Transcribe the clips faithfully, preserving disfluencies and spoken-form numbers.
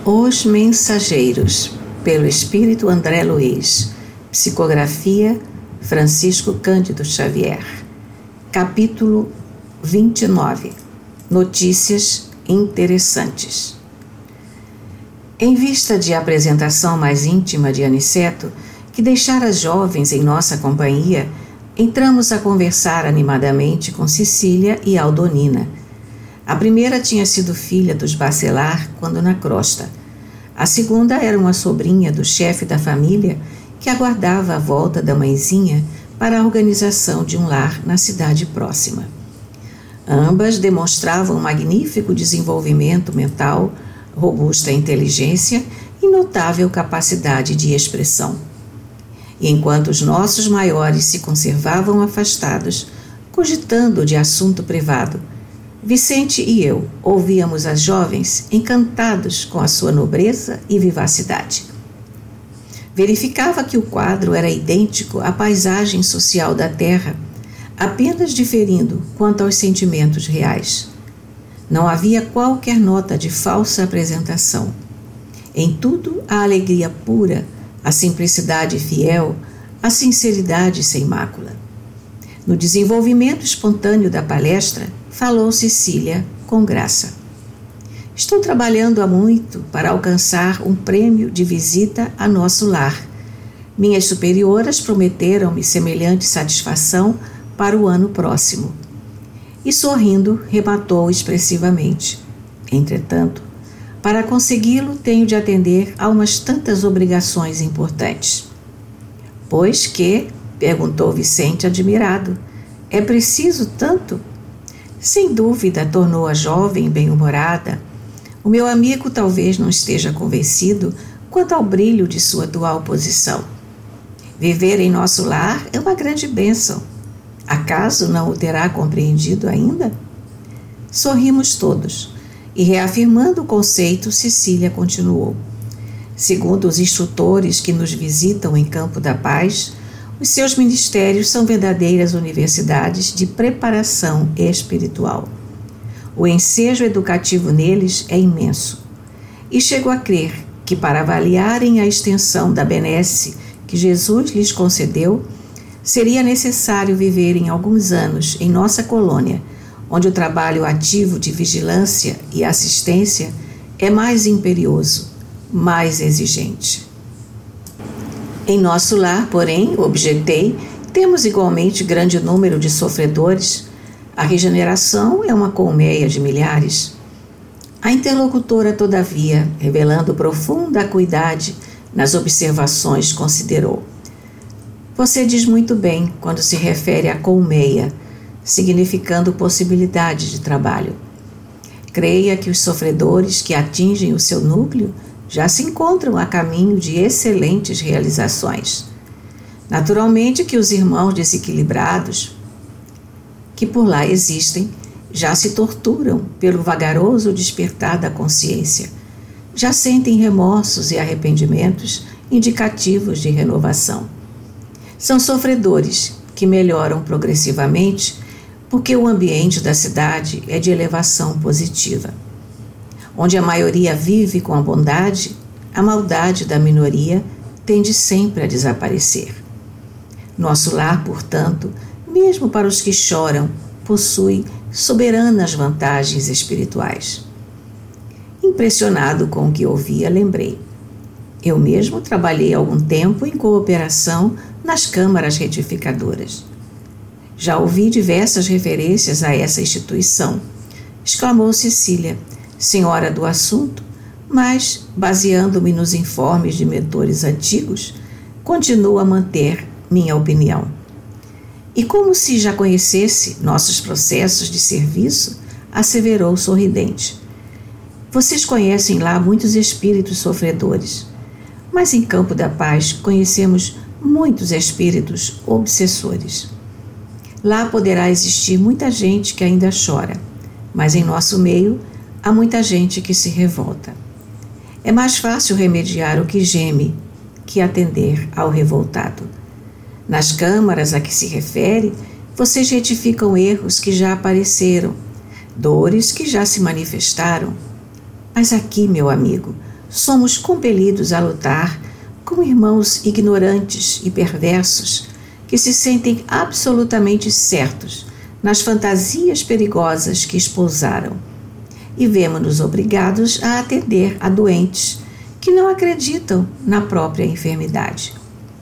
Os Mensageiros, pelo Espírito André Luiz. Psicografia Francisco Cândido Xavier. Capítulo vinte e nove. Notícias interessantes. Em vista de apresentação mais íntima de Aniceto, que deixara as jovens em nossa companhia, entramos a conversar animadamente com Cecília e Aldonina. A primeira tinha sido filha dos Bacelar quando na crosta. A segunda era uma sobrinha do chefe da família que aguardava a volta da mãezinha para a organização de um lar na cidade próxima. Ambas demonstravam um magnífico desenvolvimento mental, robusta inteligência e notável capacidade de expressão. E enquanto os nossos maiores se conservavam afastados, cogitando de assunto privado, Vicente e eu ouvíamos as jovens encantados com a sua nobreza e vivacidade. Verificava que o quadro era idêntico à paisagem social da terra, apenas diferindo quanto aos sentimentos reais. Não havia qualquer nota de falsa apresentação. Em tudo, a alegria pura, a simplicidade fiel, a sinceridade sem mácula. No desenvolvimento espontâneo da palestra, falou Cecília com graça. Estou trabalhando há muito para alcançar um prêmio de visita a nosso lar. Minhas superioras prometeram-me semelhante satisfação para o ano próximo. E sorrindo, rematou expressivamente. Entretanto, para consegui-lo, tenho de atender a umas tantas obrigações importantes. Pois que, perguntou Vicente admirado, é preciso tanto? Sem dúvida, tornou a jovem bem-humorada. O meu amigo talvez não esteja convencido quanto ao brilho de sua atual posição. Viver em nosso lar é uma grande bênção. Acaso não o terá compreendido ainda? Sorrimos todos, e reafirmando o conceito, Cecília continuou. Segundo os instrutores que nos visitam em Campo da Paz, os seus ministérios são verdadeiras universidades de preparação espiritual. O ensejo educativo neles é imenso. E chego a crer que, para avaliarem a extensão da benesse que Jesus lhes concedeu, seria necessário viverem alguns anos em nossa colônia, onde o trabalho ativo de vigilância e assistência é mais imperioso, mais exigente. Em nosso lar, porém, objetei, temos igualmente grande número de sofredores. A regeneração é uma colmeia de milhares. A interlocutora, todavia, revelando profunda acuidade nas observações, considerou. Você diz muito bem quando se refere a colmeia, significando possibilidade de trabalho. Creia que os sofredores que atingem o seu núcleo já se encontram a caminho de excelentes realizações. Naturalmente que os irmãos desequilibrados, que por lá existem, já se torturam pelo vagaroso despertar da consciência, já sentem remorsos e arrependimentos indicativos de renovação. São sofredores que melhoram progressivamente porque o ambiente da cidade é de elevação positiva. Onde a maioria vive com a bondade, a maldade da minoria tende sempre a desaparecer. Nosso lar, portanto, mesmo para os que choram, possui soberanas vantagens espirituais. Impressionado com o que ouvia, lembrei. Eu mesmo trabalhei algum tempo em cooperação nas câmaras retificadoras. Já ouvi diversas referências a essa instituição, exclamou Cecília, senhora do assunto, mas, baseando-me nos informes de mentores antigos, continuo a manter minha opinião. E como se já conhecesse nossos processos de serviço, asseverou sorridente. Vocês conhecem lá muitos espíritos sofredores, mas em Campo da Paz conhecemos muitos espíritos obsessores. Lá poderá existir muita gente que ainda chora, mas em nosso meio há muita gente que se revolta. É mais fácil remediar o que geme que atender ao revoltado. Nas câmaras a que se refere, vocês retificam erros que já apareceram, dores que já se manifestaram. Mas aqui, meu amigo, somos compelidos a lutar com irmãos ignorantes e perversos que se sentem absolutamente certos nas fantasias perigosas que esposaram, e vemos-nos obrigados a atender a doentes que não acreditam na própria enfermidade.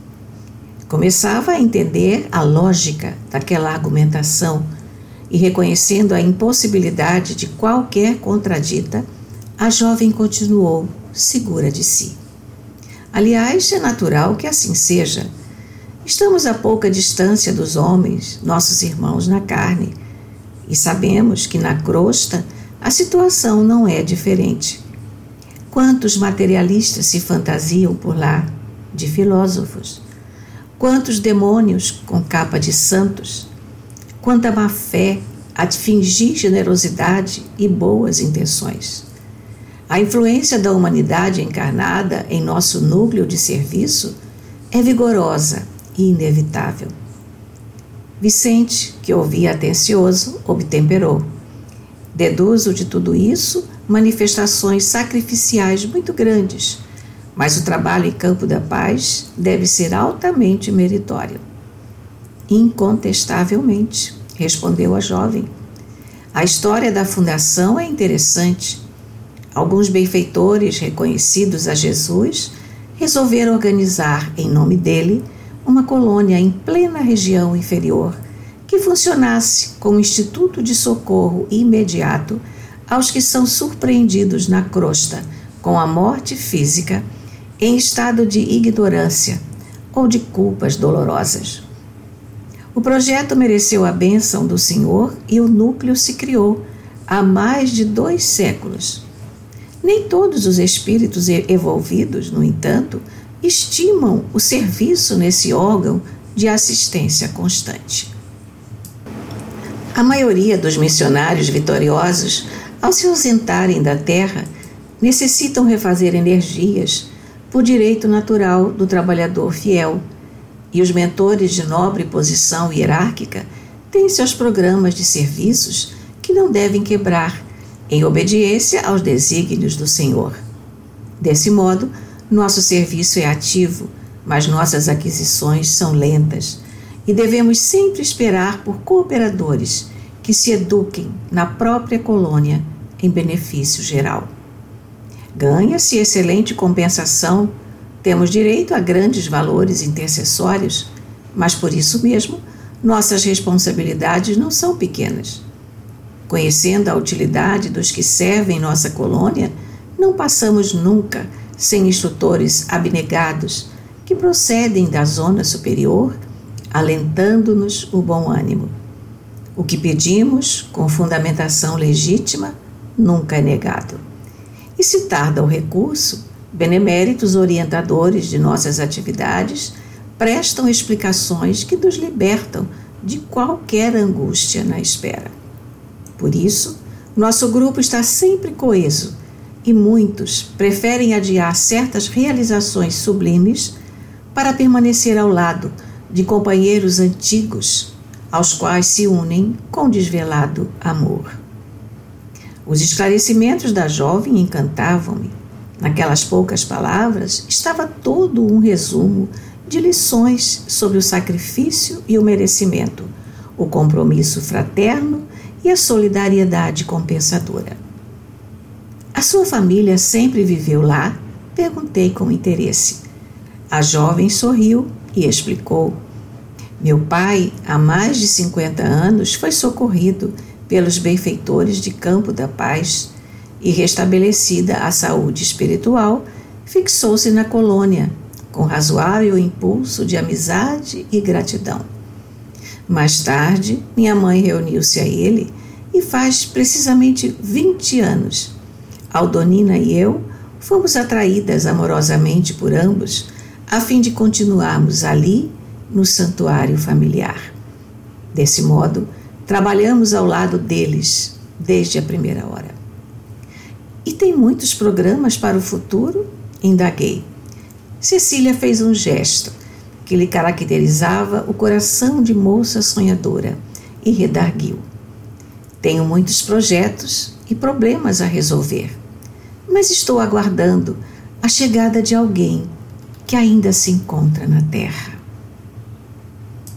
Começava a entender a lógica daquela argumentação e, reconhecendo a impossibilidade de qualquer contradita, a jovem continuou segura de si. Aliás, é natural que assim seja. Estamos a pouca distância dos homens, nossos irmãos na carne, e sabemos que na crosta a situação não é diferente. Quantos materialistas se fantasiam por lá de filósofos? Quantos demônios com capa de santos? Quanta má fé a fingir generosidade e boas intenções. A influência da humanidade encarnada em nosso núcleo de serviço é vigorosa e inevitável. Vicente, que ouvia atencioso, obtemperou. Deduzo de tudo isso manifestações sacrificiais muito grandes, mas o trabalho em campo da paz deve ser altamente meritório. Incontestavelmente, respondeu a jovem. A história da fundação é interessante. Alguns benfeitores reconhecidos a Jesus resolveram organizar, em nome dele, uma colônia em plena região inferior que funcionasse como instituto de socorro imediato aos que são surpreendidos na crosta com a morte física em estado de ignorância ou de culpas dolorosas. O projeto mereceu a bênção do Senhor e o núcleo se criou há mais de dois séculos. Nem todos os espíritos envolvidos, no entanto, estimam o serviço nesse órgão de assistência constante. A maioria dos missionários vitoriosos, ao se ausentarem da terra, necessitam refazer energias por direito natural do trabalhador fiel, e os mentores de nobre posição hierárquica têm seus programas de serviços que não devem quebrar, em obediência aos desígnios do Senhor. Desse modo, nosso serviço é ativo, mas nossas aquisições são lentas, e devemos sempre esperar por cooperadores que se eduquem na própria colônia em benefício geral. Ganha-se excelente compensação, temos direito a grandes valores intercessórios, mas por isso mesmo nossas responsabilidades não são pequenas. Conhecendo a utilidade dos que servem nossa colônia, não passamos nunca sem instrutores abnegados que procedem da zona superior, alentando-nos o bom ânimo. O que pedimos, com fundamentação legítima, nunca é negado. E se tarda o recurso, beneméritos orientadores de nossas atividades prestam explicações que nos libertam de qualquer angústia na espera. Por isso, nosso grupo está sempre coeso e muitos preferem adiar certas realizações sublimes para permanecer ao lado de companheiros antigos, aos quais se unem com desvelado amor. Os esclarecimentos da jovem encantavam-me. Naquelas poucas palavras estava todo um resumo de lições sobre o sacrifício e o merecimento, o compromisso fraterno e a solidariedade compensadora. A sua família sempre viveu lá? Perguntei com interesse. A jovem sorriu e explicou. Meu pai, há mais de cinquenta anos, foi socorrido pelos benfeitores de Campo da Paz e, restabelecida a saúde espiritual, fixou-se na colônia, com razoável impulso de amizade e gratidão. Mais tarde, minha mãe reuniu-se a ele e faz precisamente vinte anos. Aldonina e eu fomos atraídas amorosamente por ambos, a fim de continuarmos ali no santuário familiar. Desse modo, trabalhamos ao lado deles desde a primeira hora. E tem muitos programas para o futuro? Indaguei. Cecília fez um gesto que lhe caracterizava o coração de moça sonhadora e redarguiu. Tenho muitos projetos e problemas a resolver, mas estou aguardando a chegada de alguém que ainda se encontra na terra.